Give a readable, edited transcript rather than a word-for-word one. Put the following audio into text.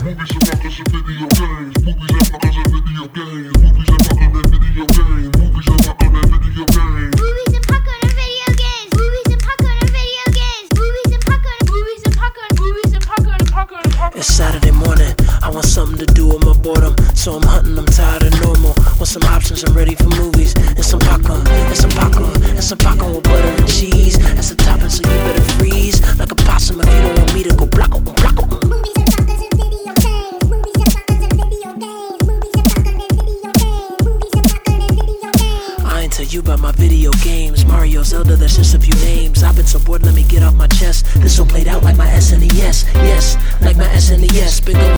Movies and rockers and video games. Movies and rockers and video games. Movies and rockers and video games. Movies and rockers and video games. Movies and popcorn and video games. Movies and popcorn and video games. Movies and popcorn. Movies and popcorn. Movies and popcorn. It's Saturday morning, I want something to do with my boredom. So I'm hunting, I'm tired of normal. Want some options, I'm ready for movies. And some popcorn, and some popcorn, and some popcorn with butter and cheese. That's the topping, so you better freeze like a possum if you don't want me to go block 'em, block 'em. Movies and popcorn and video games. Movies and popcorn and video games. Movies and popcorn and video games. Movies and popcorn and video games. I ain't tell you about my video games. Mario, Zelda, that's just a few names. I've been so bored, let me get off my chest. This all played out like my SNES. Yes, like my SNES. Been going